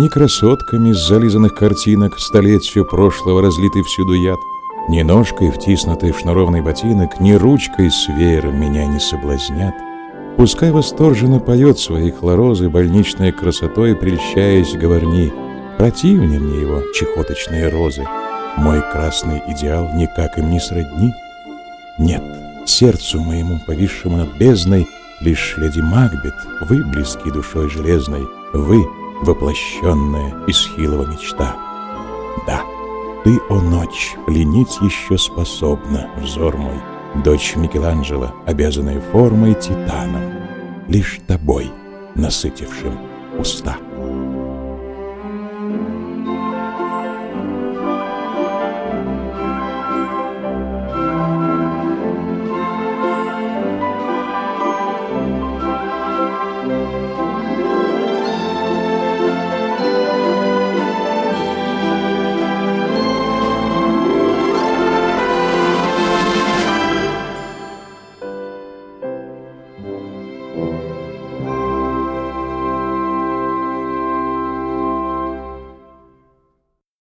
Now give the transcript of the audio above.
Ни красотками с зализанных картинок, столетию прошлого разлитый всюду яд, ни ножкой, втиснутой в шнурованный ботинок, ни ручкой с веером меня не соблазнят. Пускай восторженно поет своей хлорозой больничной красотой, прельщаясь говорни, противнее мне его чехоточные розы. Мой красный идеал никак им не сродни. Нет, сердцу моему, повисшему над бездной, лишь леди Макбет, вы близки душой железной, вы воплощенная Эсхилова мечта. Да, ты, о ночь, пленить еще способна взор мой, дочь Микеланджело, обязанная формой титаном, лишь тобой, насытившим уста.